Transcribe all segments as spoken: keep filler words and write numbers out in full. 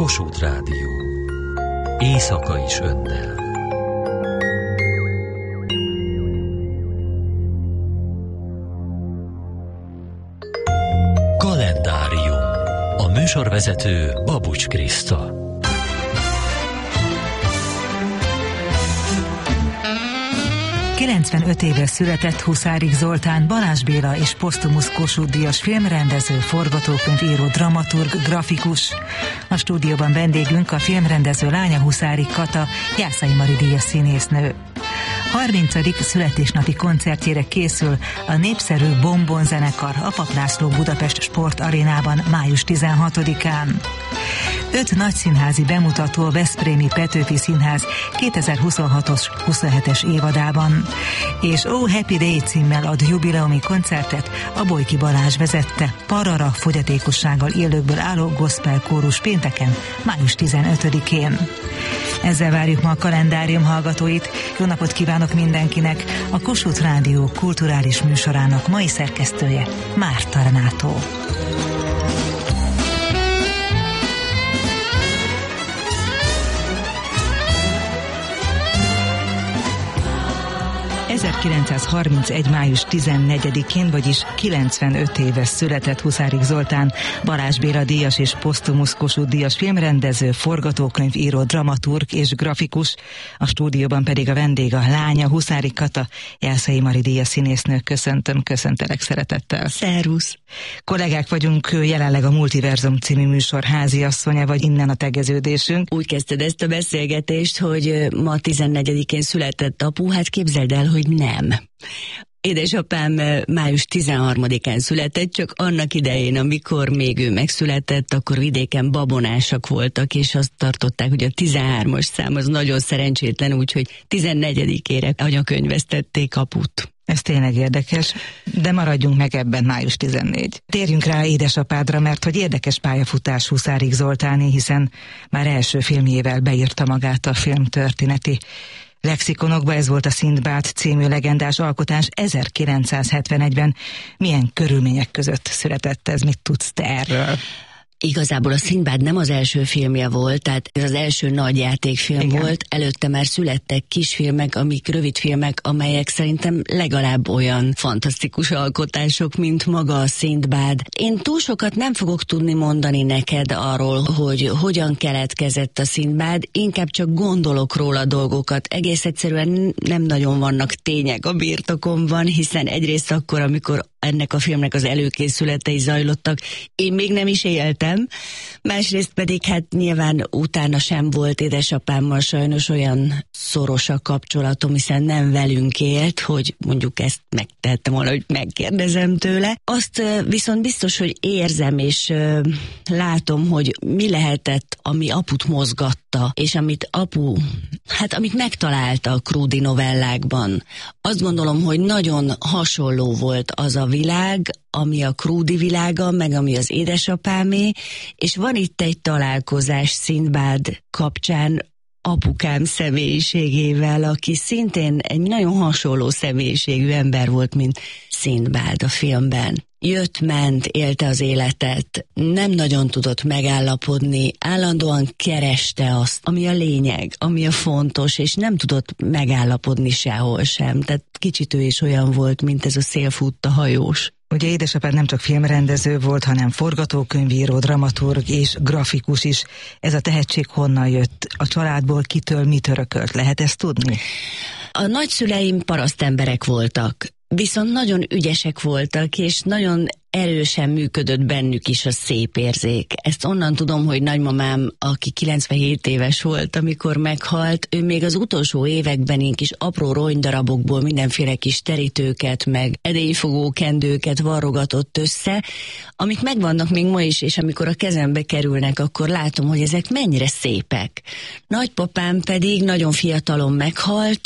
Kossuth Rádió. Éjszaka is önnel. Kalendárium. A műsorvezető Babucs Kriszta. kilencvenöt éve született Huszárik Zoltán, Balázs Béla és posztumusz Kossuth-díjas filmrendező, forgatókönyvíró, dramaturg, grafikus. A stúdióban vendégünk a filmrendező lánya, Huszárik Kata, Jászai Mari díjas színésznő. harmincadik születésnapi koncertjére készül a népszerű Bombon zenekar a Papp László Budapest Sportarénában május tizenhatodikán. Öt nagyszínházi bemutató a Veszprémi Petőfi Színház kétezer-huszonhatos huszonhetes évadában, és Oh Happy Day címmel ad jubileumi koncertet a Bojki Balázs vezette Parara fogyatékossággal élőkből álló gospel kórus pénteken, május tizenötödikén. Ezzel várjuk ma a kalendárium hallgatóit. Jó napot kívánok mindenkinek! A Kossuth Rádió kulturális műsorának mai szerkesztője Márta Renátó. ezerkilencszázharmincegy. május tizennegyedikén, vagyis kilencvenöt éves született Huszárik Zoltán, Balázs Béla díjas és posztumusz Kossuth-díjas filmrendező, forgatókönyvíró, dramaturg és grafikus. A stúdióban pedig a vendég, a lánya, Huszárik Kata, Jászai Mari díjas színésznő. Köszöntöm, köszöntelek szeretettel. Szervusz! Kollégák vagyunk, jelenleg a Multiverzum című műsor háziasszonya, vagy innen a tegeződésünk. Úgy kezdted ezt a beszélgetést, hogy ma tizennegyedikén született apu, hát képzeld el, hogy nem. Édesapám május tizenharmadikán született, csak annak idején, amikor még ő megszületett, akkor vidéken babonásak voltak, és azt tartották, hogy a tizenhármas szám az nagyon szerencsétlen, úgyhogy tizennegyedikére anyakönyvesztették aput. Ez tényleg érdekes, de maradjunk meg ebben, május tizennegyedike. Térjünk rá édesapádra, mert hogy érdekes pályafutás Huszárik Zoltáné, hiszen már első filmjével beírta magát a filmtörténeti lexikonokba. Ez volt a Szindbád című legendás alkotás ezerkilencszázhetvenegyben. Milyen körülmények között született ez? Mit tudsz te erről? Igazából a Szindbád nem az első filmje volt, tehát ez az első nagy játékfilm. Igen. Volt. Előtte már születtek kisfilmek, amik rövidfilmek, amelyek szerintem legalább olyan fantasztikus alkotások, mint maga a Szindbád. Én túl sokat nem fogok tudni mondani neked arról, hogy hogyan keletkezett a Szindbád, inkább csak gondolok róla dolgokat. Egész egyszerűen nem nagyon vannak tények a birtokomban, hiszen egyrészt akkor, amikor ennek a filmnek az előkészületei zajlottak, én még nem is éltem, másrészt pedig hát nyilván utána sem volt édesapámmal sajnos olyan szoros a kapcsolatom, hiszen nem velünk élt, hogy mondjuk ezt megtettem volna, hogy megkérdezem tőle. Azt viszont biztos, hogy érzem és látom, hogy mi lehetett, ami aput mozgatta, és amit apu, hát amit megtalálta a Krúdy novellákban. Azt gondolom, hogy nagyon hasonló volt az a világ, ami a Krúdy világa, meg ami az édesapámé, és van itt egy találkozás Szindbád kapcsán apukám személyiségével, aki szintén egy nagyon hasonló személyiségű ember volt, mint Szindbád a filmben. Jött-ment, élte az életet, nem nagyon tudott megállapodni, állandóan kereste azt, ami a lényeg, ami a fontos, és nem tudott megállapodni sehol sem. Tehát kicsit ő is olyan volt, mint ez a szélfutta hajós. Ugye édesapád nem csak filmrendező volt, hanem forgatókönyvíró, dramaturg és grafikus is. Ez a tehetség honnan jött? A családból kitől mit örökölt? Lehet ezt tudni? A nagyszüleim parasztemberek voltak, viszont nagyon ügyesek voltak, és nagyon erősen működött bennük is a szép érzék. Ezt onnan tudom, hogy nagymamám, aki kilencvenhét éves volt, amikor meghalt, ő még az utolsó években én kis apró ronydarabokból mindenféle kis terítőket, meg edényfogó kendőket varrogatott össze, amik megvannak még ma is, és amikor a kezembe kerülnek, akkor látom, hogy ezek mennyire szépek. Nagypapám pedig nagyon fiatalon meghalt,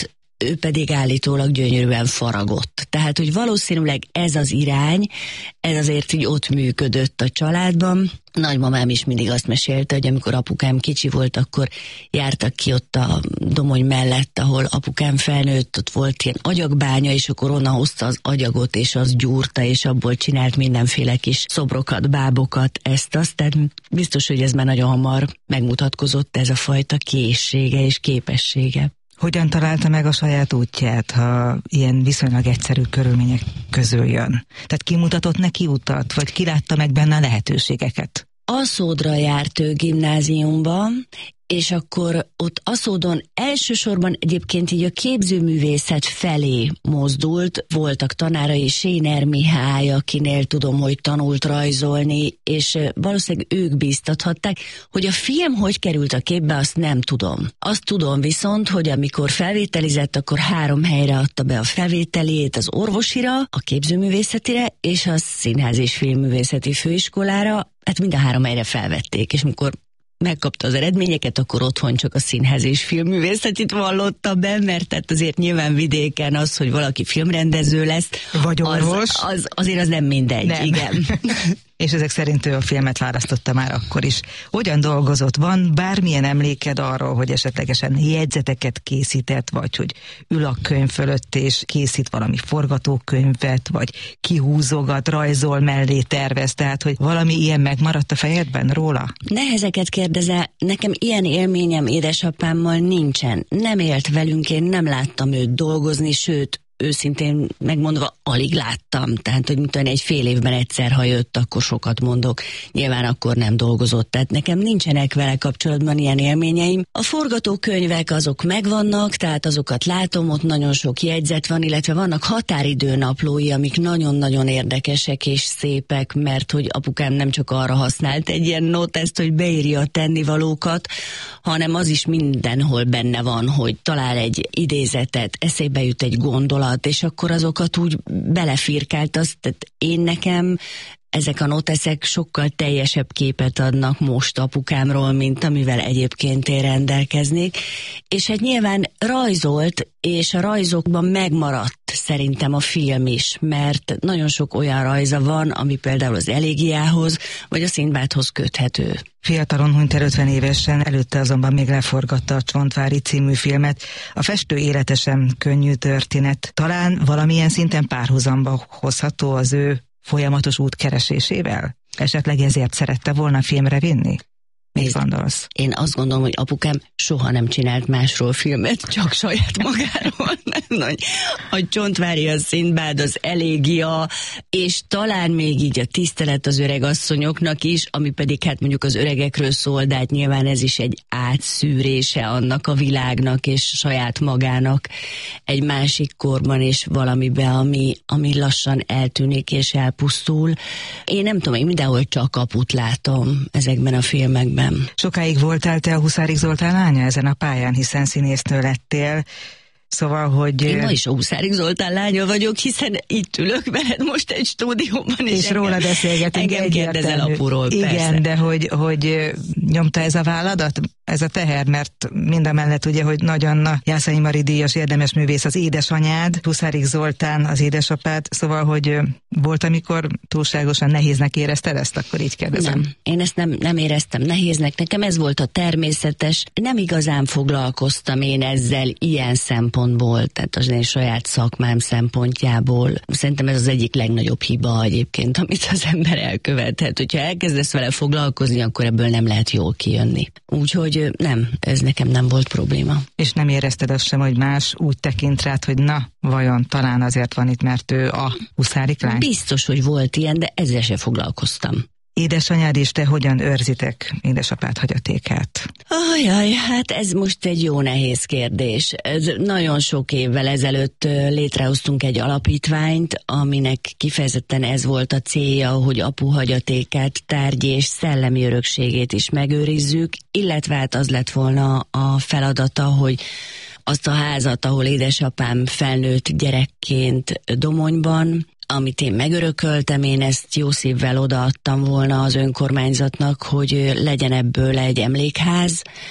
ő pedig állítólag gyönyörűen faragott. Tehát, hogy valószínűleg ez az irány, ez azért így ott működött a családban. Nagymamám is mindig azt mesélte, hogy amikor apukám kicsi volt, akkor jártak ki ott a Domony mellett, ahol apukám felnőtt, ott volt ilyen agyagbánya, és akkor onnan hozta az agyagot, és az gyúrta, és abból csinált mindenféle kis szobrokat, bábokat, ezt-azt. Tehát biztos, hogy ez már nagyon hamar megmutatkozott, ez a fajta készsége és képessége. Hogyan találta meg a saját útját, ha ilyen viszonylag egyszerű körülmények közül jön? Tehát kimutatott neki utat, vagy kilátta meg benne a lehetőségeket? Aszódra járt ő gimnáziumba, és akkor ott Aszódon elsősorban egyébként így a képzőművészet felé mozdult. Voltak tanárai, Séner Mihály, akinél tudom, hogy tanult rajzolni, és valószínűleg ők bíztathatták, hogy a film hogy került a képbe, azt nem tudom. Azt tudom viszont, hogy amikor felvételizett, akkor három helyre adta be a felvételét, az orvosira, a képzőművészetire, és a Színház és Filmművészeti Főiskolára, hát mind a három helyre felvették, és mikor megkapta az eredményeket, akkor otthon csak a Színház és Filmművészetit vallotta be, mert tehát azért nyilván vidéken az, hogy valaki filmrendező lesz, vagy orvos, az, az, azért az nem mindegy, nem. Igen. És ezek szerint ő a filmet választotta már akkor is. Hogyan dolgozott? Van bármilyen emléked arról, hogy esetlegesen jegyzeteket készített, vagy hogy ül a könyv fölött és készít valami forgatókönyvet, vagy kihúzogat, rajzol mellé, tervez, tehát hogy valami ilyen megmaradt a fejedben róla? Nehezeket kérdezel, nekem ilyen élményem édesapámmal nincsen. Nem élt velünk, én nem láttam őt dolgozni, sőt, őszintén megmondva alig láttam, tehát hogy mint egy fél évben egyszer, ha jött, akkor sokat mondok, nyilván akkor nem dolgozott, tehát nekem nincsenek vele kapcsolatban ilyen élményeim. A forgatókönyvek azok megvannak, tehát azokat látom, ott nagyon sok jegyzet van, illetve vannak határidőnaplói, amik nagyon-nagyon érdekesek és szépek, mert hogy apukám nem csak arra használt egy ilyen noteszt, hogy beírja a tennivalókat, hanem az is mindenhol benne van, hogy talál egy idézetet, eszébe jut egy gondolat, és akkor azokat úgy belefirkált, azt, tehát én nekem ezek a noteszek sokkal teljesebb képet adnak most apukámról, mint amivel egyébként én rendelkeznék, és hát nyilván rajzolt, és a rajzokban megmaradt szerintem a film is, mert nagyon sok olyan rajza van, ami például az Elégiához, vagy a Szindbádhoz köthető. Fiatalon hunyt el ötven évesen, előtte azonban még leforgatta a Csontvári című filmet. A festő élete sem könnyű történet. Talán valamilyen szinten párhuzamba hozható az ő folyamatos útkeresésével? Esetleg ezért szerette volna filmre vinni? Mit gondolsz? Én azt gondolom, hogy apukám soha nem csinált másról filmet, csak saját magáról. Nem, a Csontvári, a Szindbád, az Elégia, és talán még így a Tisztelet az öreg asszonyoknak is, ami pedig hát mondjuk az öregekről szól, de hát nyilván ez is egy átszűrése annak a világnak és saját magának egy másik korban és valamibe, ami, ami lassan eltűnik és elpusztul. Én nem tudom, én mindenhol csak kaput látom ezekben a filmekben. Sokáig voltál te a Huszárik Zoltán lánya ezen a pályán, hiszen színésznő lettél. Szóval, hogy... Én ma is a Huszárik Zoltán lánya vagyok, hiszen itt ülök veled most egy stúdióban. És, és engem, róla beszélgetünk. Engem kérdezel apuról, igen, persze. de hogy, hogy nyomta ez a válladat, ez a teher, mert mindamellett ugye, hogy Nagy Anna, Jászai Mari díjas érdemes művész az édesanyád, Huszárik Zoltán az édesapád, szóval, hogy volt, amikor túlságosan nehéznek érezted ezt, akkor így kérdezem. Nem, én ezt nem, nem éreztem nehéznek, nekem ez volt a természetes, nem igazán foglalkoztam én ezzel ilyen szempontból, tehát az én saját szakmám szempontjából. Szerintem ez az egyik legnagyobb hiba egyébként, amit az ember elkövethet. Hogyha elkezdesz vele foglalkozni, akkor ebből nem lehet jól kijönni. Úgyhogy nem, ez nekem nem volt probléma. És nem érezted azt sem, hogy más úgy tekint rád, hogy na, vajon talán azért van itt, mert ő a Huszárik lány? Biztos, hogy volt ilyen, de ezzel sem foglalkoztam. Édesanyád és te hogyan őrzitek édesapád hagyatékát? Ajaj, hát ez most egy jó nehéz kérdés. Ez nagyon sok évvel ezelőtt létrehoztunk egy alapítványt, aminek kifejezetten ez volt a célja, hogy apu hagyatékát, tárgyi és szellemi örökségét is megőrizzük, illetve hát az lett volna a feladata, hogy azt a házat, ahol édesapám felnőtt gyerekként Domonyban, amit én megörököltem, én ezt jó szívvel odaadtam volna az önkormányzatnak, hogy legyen ebből egy emlékház,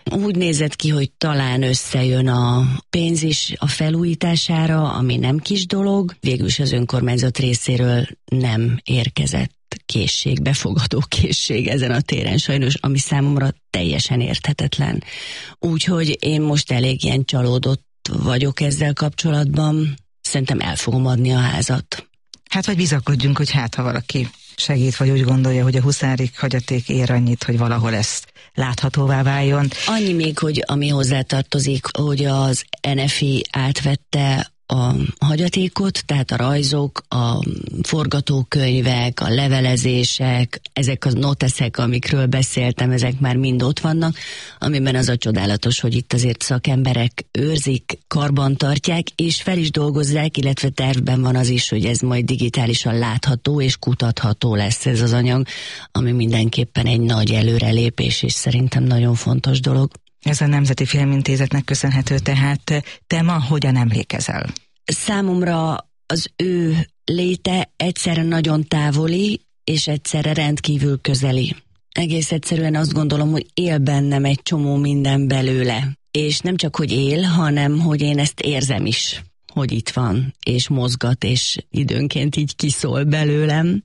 Úgy nézett ki, hogy talán összejön a pénz is a felújítására, ami nem kis dolog. Végülis az önkormányzat részéről nem érkezett készség, befogadó készség ezen a téren sajnos, ami számomra teljesen érthetetlen. Úgyhogy én most elég ilyen csalódott vagyok ezzel kapcsolatban. Szerintem el fogom adni a házat. Hát vagy bizakodjunk, hogy hát ha valaki segít, vagy úgy gondolja, hogy a huszárik hagyaték ér annyit, hogy valahol ezt láthatóvá váljon. Annyi még, hogy ami hozzátartozik, hogy az en ef i átvette a hagyatékot, tehát a rajzok, a forgatókönyvek, a levelezések, ezek a noteszek, amikről beszéltem, ezek már mind ott vannak, amiben az a csodálatos, hogy itt azért szakemberek őrzik, karban tartják, és fel is dolgozzák, illetve tervben van az is, hogy ez majd digitálisan látható és kutatható lesz ez az anyag, ami mindenképpen egy nagy előrelépés, és szerintem nagyon fontos dolog. Ez a Nemzeti Filmintézetnek köszönhető, tehát te ma hogyan emlékezel? Számomra az ő léte egyszerre nagyon távoli, és egyszerre rendkívül közeli. Egész egyszerűen azt gondolom, hogy él bennem egy csomó minden belőle. És nem csak, hogy él, hanem, hogy én ezt érzem is, hogy itt van, és mozgat, és időnként így kiszól belőlem.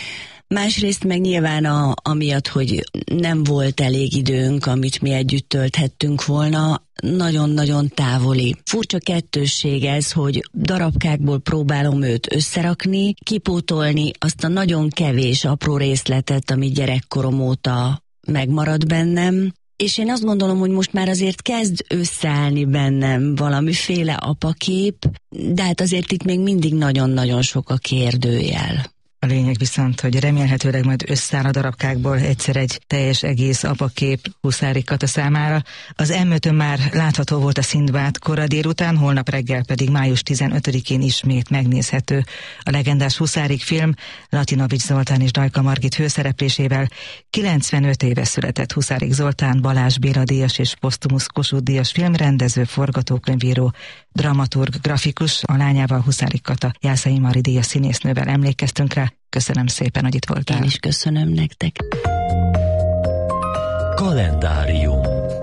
Másrészt meg nyilván a, amiatt, hogy nem volt elég időnk, amit mi együtt tölthettünk volna, nagyon-nagyon távoli. Furcsa kettősség ez, hogy darabkákból próbálom őt összerakni, kipótolni azt a nagyon kevés apró részletet, ami gyerekkorom óta megmarad bennem, és én azt gondolom, hogy most már azért kezd összeállni bennem valamiféle apakép, de hát azért itt még mindig nagyon-nagyon sok a kérdőjel. A lényeg viszont, hogy remélhetőleg majd összeáll a darabkákból egyszer egy teljes egész apakép Huszárik Kata számára. Az em ötön már látható volt a Szindbád kora délután, holnap reggel pedig május tizenötödikén ismét megnézhető a legendás Huszárik film Latinovics Zoltán és Dajka Margit főszereplésével. kilencvenöt éve született Huszárik Zoltán, Balázs Béla díjas és posztumusz Kossuth díjas filmrendező, forgatókönyvíró, dramaturg, grafikus, a lányával, Huszárik Kata, Jászai Mari díjas színésznővel emlékeztünk rá. Köszönöm szépen, hogy itt voltál. Én is köszönöm nektek. Kalendárium.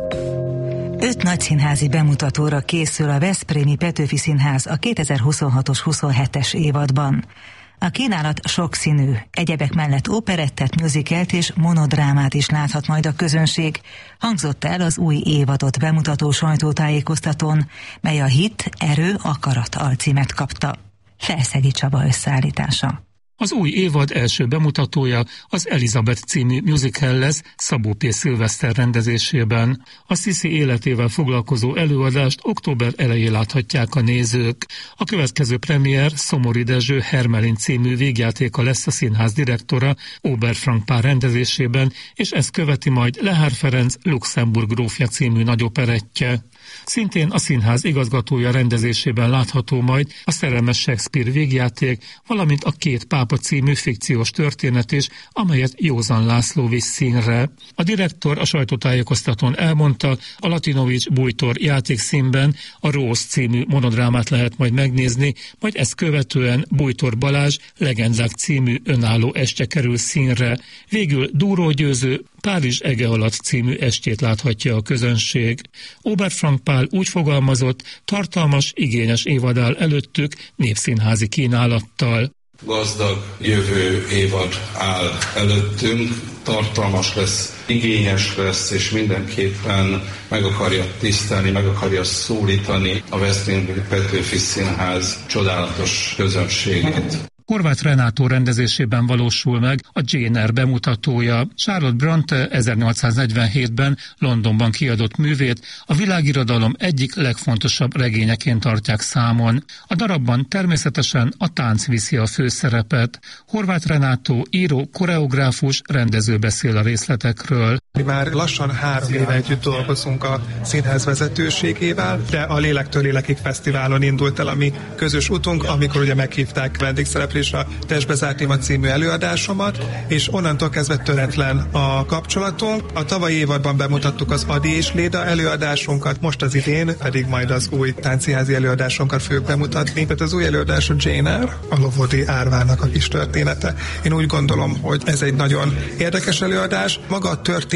Öt nagyszínházi bemutatóra készül a Veszprémi Petőfi Színház a kétezer-huszonhatos huszonhetes évadban. A kínálat sokszínű, egyebek mellett operettet, musicalt és monodrámát is láthat majd a közönség, hangzott el az új évadot bemutató sajtótájékoztatón, mely a Hit, erő, akarat alcímet kapta. Felszegi Csaba összeállítása. Az új évad első bemutatója az Elizabeth című musical lesz Szabó P. Szilveszter rendezésében. A Sisi életével foglalkozó előadást október elején láthatják a nézők. A következő premier Szomori Dezső Hermelin című végjátéka lesz a színház direktora Oberfrank Pál rendezésében, és ezt követi majd Lehár Ferenc Luxemburg grófja című nagyoperettje. Szintén a színház igazgatója rendezésében látható majd a Szerelmes Shakespeare végjáték, valamint a Két pápa című fikciós történet is, amelyet Józan László visz színre. A direktor a sajtótájékoztatón elmondta, a Latinovics Bújtor játékszínben a Rose című monodrámát lehet majd megnézni, majd ezt követően Bújtor Balázs Legendák című önálló estje kerül színre. Végül Dúró Győző Párizs ege alatt című estjét láthatja a közönség. Oberfrank Pál úgy fogalmazott, tartalmas, igényes évad áll előttük népszínházi kínálattal. Gazdag jövő évad áll előttünk, tartalmas lesz, igényes lesz, és mindenképpen meg akarja tisztelni, meg akarja szólítani a Veszprémi Petőfi Színház csodálatos közönségét. Horváth Renátó rendezésében valósul meg a Jane Eyre bemutatója. Charlotte Bronte ezernyolcszáznegyvenhétben Londonban kiadott művét a világirodalom egyik legfontosabb regényeként tartják számon. A darabban természetesen a tánc viszi a főszerepet. Horváth Renátó író, koreográfus, rendező beszél a részletekről. Mi már lassan három éve együtt dolgozunk a színház vezetőségével, de a Lélektől Lélekig Fesztiválon indult el a mi közös utunk, amikor ugye meghívták vendégszereplésre a Testbe zárt téma című előadásomat, és onnantól kezdve töretlen a kapcsolatunk. A tavalyi évadban bemutattuk az Adi és Léda előadásunkat, most az idén pedig majd az új táncszínházi előadásunkat fogjuk bemutatni. Tehát az új előadás a Jane Eyre, a Lovodi árvának a kis története. Én úgy gondolom, hogy ez egy nagyon érdekes előadás. Maga a történet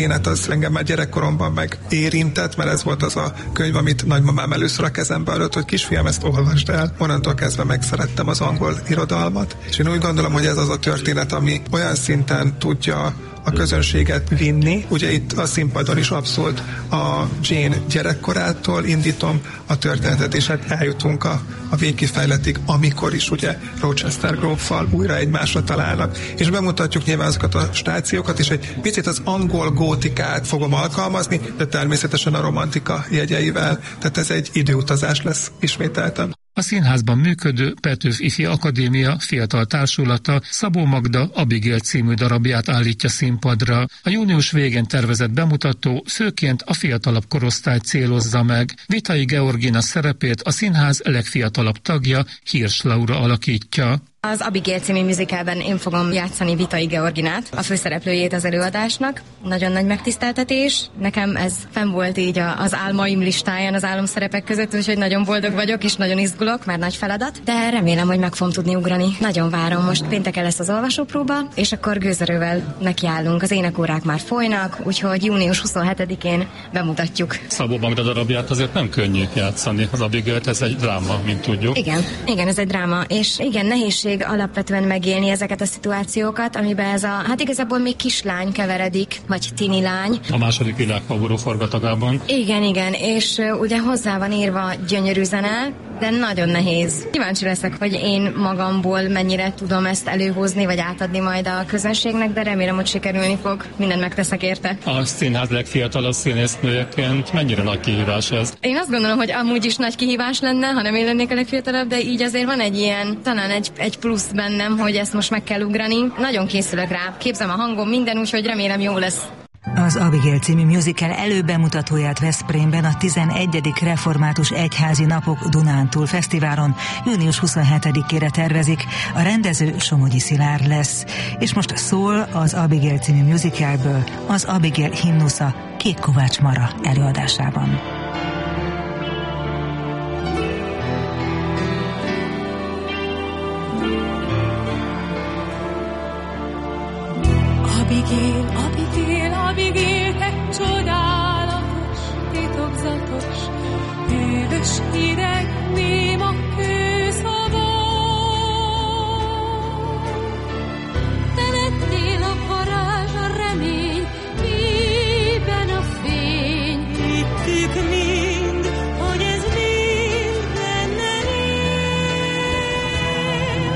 történet az engem már gyerekkoromban meg érintett, mert ez volt az a könyv, amit nagymamám először a kezembe adott, hogy kisfiam, ezt olvasd el. Onnantól kezdve megszerettem az angol irodalmat, és én úgy gondolom, hogy ez az a történet, ami olyan szinten tudja a közönséget vinni. Ugye itt a színpadon is abszolút a Jane gyerekkorától indítom a történetet, és hát eljutunk a, a végkifejletig, amikor is ugye Rochester gróffal újra egymásra találnak. És bemutatjuk nyilván azokat a stációkat, és egy picit az angol gótikát fogom alkalmazni, de természetesen a romantika jegyeivel. Tehát ez egy időutazás lesz ismételten. A színházban működő Petőfi Ifi Akadémia fiatal társulata Szabó Magda Abigail című darabját állítja színpadra. A június végén tervezett bemutató főként a fiatalabb korosztályt célozza meg. Vitai Georgina szerepét a színház legfiatalabb tagja, Hirsch Laura alakítja. Az Abigail című musicalben én fogom játszani Vitai Georginát, a főszereplőjét az előadásnak. Nagyon nagy megtiszteltetés. Nekem ez fenn volt így az álmaim listáján, az álomszerepek között, úgyhogy nagyon boldog vagyok, és nagyon izgulok, már nagy feladat. De remélem, hogy meg fogom tudni ugrani. Nagyon várom, most pénteken lesz az olvasópróba, és akkor gőzerővel nekiállunk. Az énekórák már folynak, úgyhogy június huszonhetedikén bemutatjuk. Szabó Magda darabját azért nem könnyű játszani. Az Abigail, ez egy dráma, mint tudjuk. Igen, igen, ez egy dráma, és igen, nehézség alapvetően megélni ezeket a szituációkat, amiben ez a, hát igazából még kislány keveredik, vagy tini lány. A második világháború forgatagában. Igen, igen, és uh, ugye hozzá van írva gyönyörű zene, de nagyon nehéz. Kíváncsi leszek, hogy én magamból mennyire tudom ezt előhozni, vagy átadni majd a közönségnek, de remélem, hogy sikerülni fog. Mindent megteszek érte. A színház legfiatalabb színésznőjeként mennyire nagy kihívás ez? Én azt gondolom, hogy amúgy is nagy kihívás lenne, ha nem én lennék a legfiatalabb, de így azért van egy ilyen, talán egy, egy plusz bennem, hogy ezt most meg kell ugrani. Nagyon készülök rá. Képzem a hangom, minden, úgyhogy remélem jó lesz. Az Abigail című musical előbemutatóját Veszprémben a tizenegyedik Református Egyházi Napok Dunántúl Fesztiválon június huszonhetedikére tervezik. A rendező Somogyi Szilárd lesz. És most szól az Abigail című musicalből az Abigail himnusza Kék Kovács Mara előadásában. Abigail, Abigail, Abigail, te csodálatos, titokzatos, hűvös, hideg, néma kőszava. Te lettél a varázs, a remény, híben a fény. Hittük mind, hogy ez mind benned él.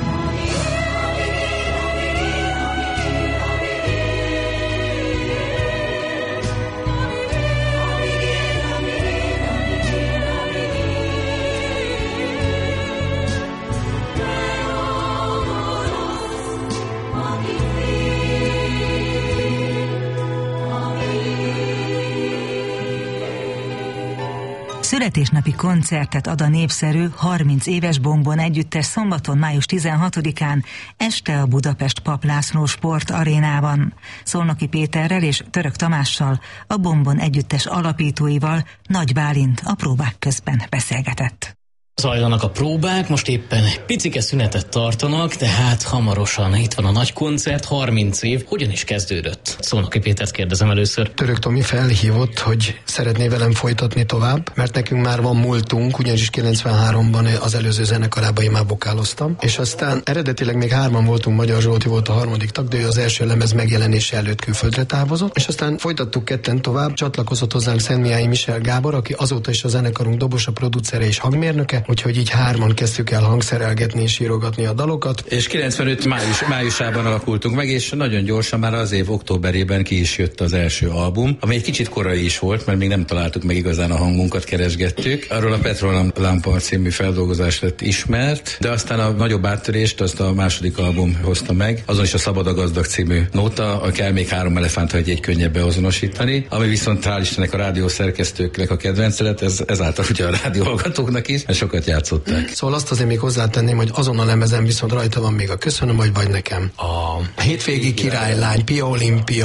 Születésnapi koncertet ad a népszerű harminc éves Bombon együttes szombaton, május tizenhatodikán este a Budapest Pap László Sport Arénában. Szolnoki Péterrel és Török Tamással, a Bombon együttes alapítóival Nagy Bálint a próbák közben beszélgetett. Zajlanak a próbák, most éppen picike szünetet tartanak, de hát hamarosan itt van a nagy koncert, harminc év. Hogyan is kezdődött? Szolnoki Pétert kérdezem először. Török Tomi felhívott, hogy szeretné velem folytatni tovább, mert nekünk már van múltunk, ugyanis kilencvenháromban az előző zenekarában én már vokáloztam, és aztán eredetileg még hárman voltunk, Magyar Zsolti volt a harmadik tag, de ő az első lemez megjelenése előtt külföldre távozott, és aztán folytattuk ketten tovább, csatlakozott hozzánk Szentmiályi Michel Gábor, aki azóta is a zenekarunk dobosa, producere és hangmérnöke, úgyhogy így hárman kezdtük el hangszerelgetni és írogatni a dalokat. És kilencvenöt május, májusában alakultunk meg, és nagyon gyorsan már az év októberében ki is jött az első album, ami egy kicsit korai is volt, mert még nem találtuk meg igazán a hangunkat, keresgettük. Arról a Petrolámpa című feldolgozás lett ismert, de aztán a nagyobb áttörést azt a második album hozta meg, azon is a Szabad a gazdag című nóta, a Kell még három elefánt, hogy egy könnyebb beazonosítani, ami viszont hál' Istennek a rádió szerkesztőknek a kedvence lett, ez, ezáltal ugye a rádió hallgatóknak is, mert sokat játszották. Szóval azt azért még hozzátenném, hogy azon a lemezen viszont rajta van még a Köszönöm, hogy vagy nekem. A Hétvégi királylány, Pia Olimpia,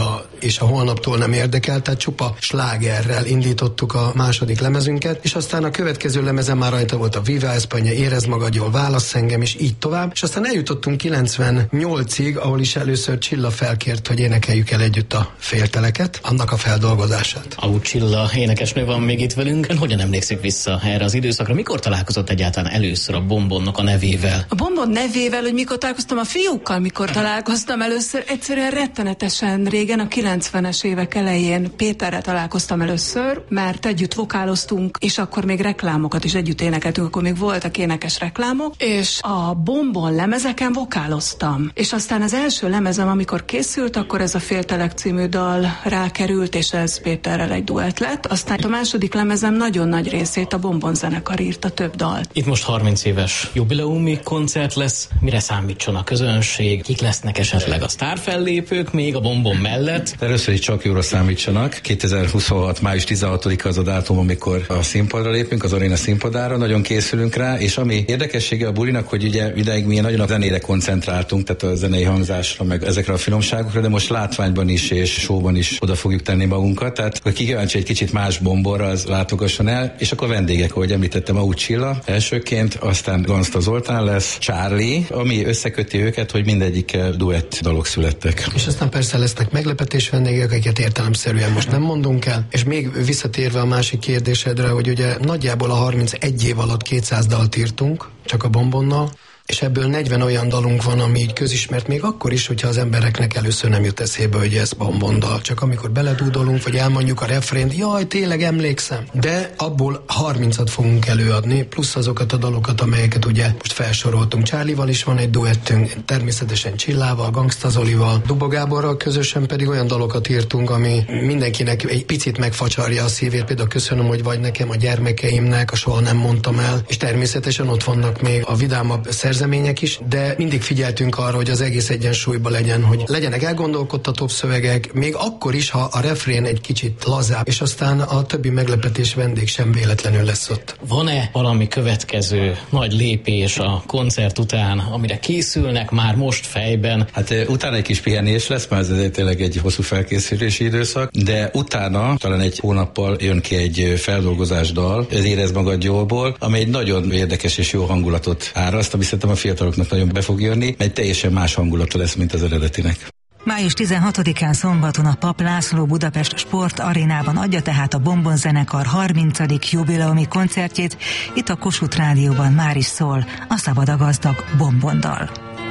és a holnaptól nem érdekel, tehát csupa slágerrel indítottuk a második lemezünket, és aztán a következő lemezen már rajta volt a Viva España, Érezd magad jól, Válasz engem, és így tovább, és aztán eljutottunk kilencvennyolcig, ahol is először Csilla felkért, hogy énekeljük el együtt a Félteleket, annak a feldolgozását. Au Csilla énekesnő van még itt velünk. Ön hogyan emlékszik vissza erre az időszakra? Mikor találkozott egyáltalán először a Bombonnak a nevével? A Bombon nevével, hogy mikor találkoztam a fiúkkal, mikor találkoztam először, egyszerűen rettenetesen régen, a kilencvenes évek elején Péterrel találkoztam először, mert együtt vokáloztunk, és akkor még reklámokat is együtt énekeltünk, akkor még voltak énekes reklámok, és a Bombon lemezeken vokáloztam. És aztán az első lemezem, amikor készült, akkor ez a Féltelek című dal rákerült, és ez Péterrel egy duett lett. Aztán a második lemezem nagyon nagy részét a Bombon zenekar írta, több dalt. Itt most harminc éves jubileumi koncert lesz. Mire számítson a közönség? Kik lesznek esetleg a sztárfellépők még a Bombon mellett? Először is csak jóra számítsanak. kétezer-huszonhat. május tizenhatodika az a dátum, amikor a színpadra lépünk, az aréna színpadára. Nagyon készülünk rá, és ami érdekessége a bulinak, hogy ugye ideig mi nagyon a zenére koncentráltunk, tehát a zenei hangzásra, meg ezekre a finomságokra, de most látványban is és showban is oda fogjuk tenni magunkat. Tehát ha ki kíváncsi egy kicsit más Bombonra, az látogasson el, és akkor vendégek, ahogy említettem, Au Csilla elsőként, aztán Ganszta Zoltán lesz, Charlie, ami összeköti őket, hogy mindegyikkel duett dalok születtek. És aztán persze lesznek meglepetés vendégek, akiket értelemszerűen most nem mondunk el, és még visszatérve a másik kérdésedre, hogy ugye nagyjából a harmincegy év alatt kétszáz dalt írtunk, csak a Bombonnal, és ebből negyven olyan dalunk van, ami így közismert, még akkor is, hogyha az embereknek először nem jut eszébe, hogy ez Bombondal. Csak amikor beledúdolunk, vagy elmondjuk a refrént, jaj, tényleg emlékszem. De abból harmincat fogunk előadni, plusz azokat a dalokat, amelyeket ugye most felsoroltunk. Charlie-val is van egy duettünk, természetesen Csillával, Gangsta Zolival, Duba Gáborral közösen pedig olyan dalokat írtunk, ami mindenkinek egy picit megfacsarja a szívét. Például köszönöm, hogy vagy nekem, a gyermekeimnek, a soha nem mondtam el, és természetesen ott vannak még a vidámabb szerzemények is, de mindig figyeltünk arra, hogy az egész egyensúlyban legyen, hogy legyenek elgondolkodtatóbb szövegek, még akkor is, ha a refrén egy kicsit lazább, és aztán a többi meglepetés vendég sem véletlenül lesz ott. Van-e valami következő nagy lépés a koncert után, amire készülnek már most fejben? Hát utána egy kis pihenés lesz, mert ez tényleg egy hosszú felkészülési időszak, de utána talán egy hónappal jön ki egy feldolgozás dal, az Érezd magad jólból, ami egy nagyon érdekes és jó hangulatot áraszt, ami szerintem a fiataloknak nagyon be fog jönni, egy teljesen más hangulata lesz, mint az eredetinek. május tizenhatodikán szombaton a Pap László Budapest Sport Arénában adja tehát a Bombon zenekar harmincadik jubileumi koncertjét. Itt a Kossuth Rádióban már is szól a Szabad a gazdag Bombondal.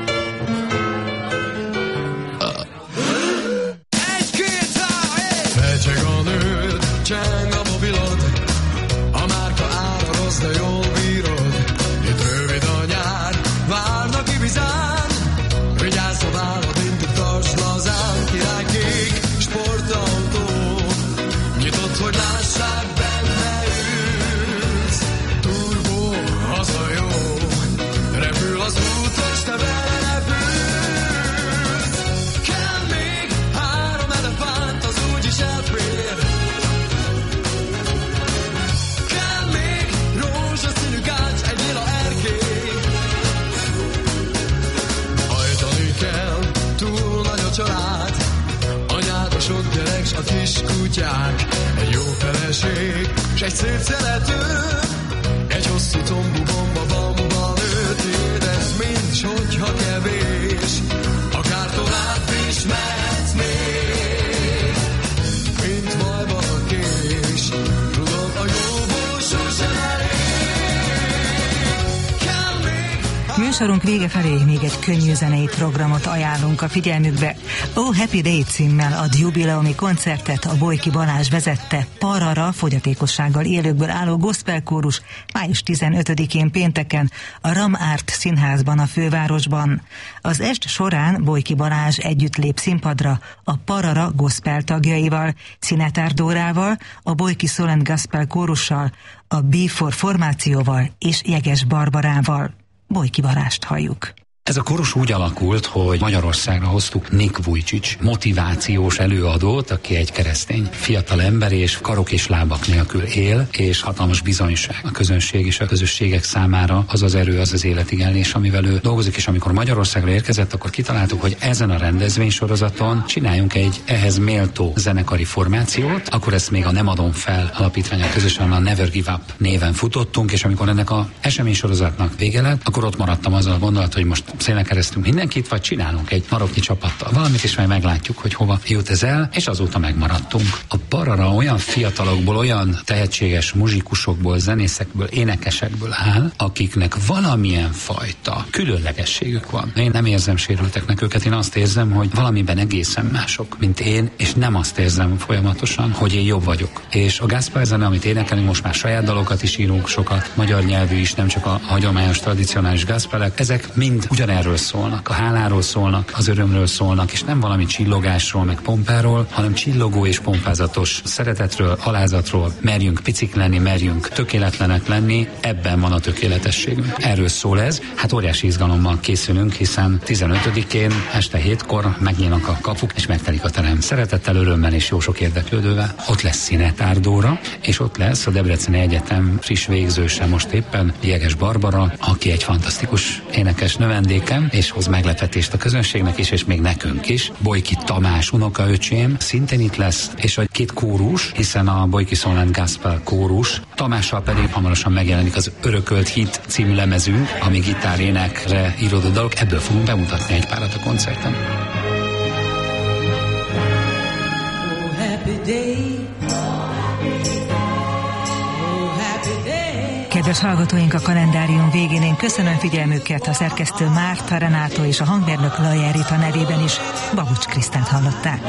Fecseg a nőd, cseng a mobilod, a márka ára rossz, de jól bírod. Itt rövid a nyár, várnak ibizán, vigyázz a vállad, intik tartsd lazán. Királykék, sportautó, nyitott, hogy lássák, benne ülsz. Turbó, haza jó, repül az útos, te vele repülsz. Kell még három elefánt, az úgyis elfér. Kell még rózsaszínű gács, egy lila erkély. Hajtani kell, túl nagy a család, anyád, a sok gyerek, s a kis kutyák. Egy jó feleség, s egy szép szerető, egy hosszú combú bomba, bamba nőt. Érezd mind, s hogyha kevés, akár tovább is mehetsz még. Mint majban a kés, tudod, a jóból sosem elég. Kell még... Műsorunk vége felé még egy könnyű zenei programot ajánlunk a figyelmükbe. Oh Happy Day címmel ad jubileumi koncertet a Bojki Balázs vezette Parara fogyatékossággal élőkből álló gospelkórus május tizenötödikén pénteken a Ram Art Színházban a fővárosban. Az est során Bojki Balázs együtt lép színpadra a Parara gospel tagjaival, Szinetár Dórával, a Bojki Szolent Gospel kórussal, a B négy formációval és Jeges Barbarával. Bojki Balást halljuk. Ez a kórus úgy alakult, hogy Magyarországra hoztuk Nick Vujicic, motivációs előadót, aki egy keresztény fiatal ember, és karok és lábak nélkül él, és hatalmas bizonyság a közönség és a közösségek számára az az erő, az az életigenlés, amivel ő dolgozik, és amikor Magyarországra érkezett, akkor kitaláltuk, hogy ezen a rendezvénysorozaton csináljunk egy ehhez méltó zenekari formációt, akkor ezt még a Nem adom fel alapítványa közösen a Never Give Up néven futottunk, és amikor ennek a eseménysorozatnak vége lett, akkor ott maradtam azzal a gondolat, hogy most szélen keresztünk mindenkit, vagy csinálunk egy maroknyi csapattal valamit, és majd meglátjuk, hogy hova jut ez el, és azóta megmaradtunk. A Parara olyan fiatalokból, olyan tehetséges muzsikusokból, zenészekből, énekesekből áll, akiknek valamilyen fajta különlegességük van. Én nem érzem sérülteknek őket, én azt érzem, hogy valamiben egészen mások, mint én, és nem azt érzem folyamatosan, hogy én jobb vagyok. És a gospel zene, amit énekelünk, most már saját dalokat is írunk, sokat magyar nyelvű is, nem csak a hagyományos, tradicionális gospelek, ezek mind ugyanerről szólnak, a háláról szólnak, az örömről szólnak, és nem valami csillogásról, meg pompáról, hanem csillogó és pompázatos szeretetről, alázatról, merjünk picik lenni, merjünk tökéletlenek lenni, ebben van a tökéletességünk. Erről szól ez, hát óriási izgalommal készülünk, hiszen tizenötödikén este hétkor megnyílnak a kapuk, és megtelik a terem szeretettel, örömmel és jó sok érdeklődővel. Ott lesz Szinetár Dóra, és ott lesz a Debreceni Egyetem friss végzőse most éppen, Jeges Barbara, aki egy fantasztikus énekes növendékem, és hoz meglepetést a közönségnek is, és még nekünk is. Bojki Tamás unokaöcsém szintén itt lesz, és a két kórus, hiszen a Bojki Szolnán Gospel kórus, Tamással pedig hamarosan megjelenik az Örökölt Hit című lemezünk, ami gitárénekre íródott dalok, ebből fogunk bemutatni egy párat a koncerten. Oh, happy day. Kedves hallgatóink, a kalendárium végén én köszönöm figyelmüket, a szerkesztő Márta Renátó és a hangmérnök Lajer Rita nevében is Babucs Krisztát hallották.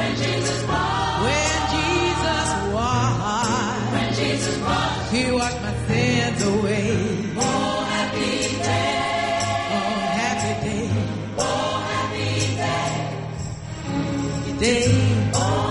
Day.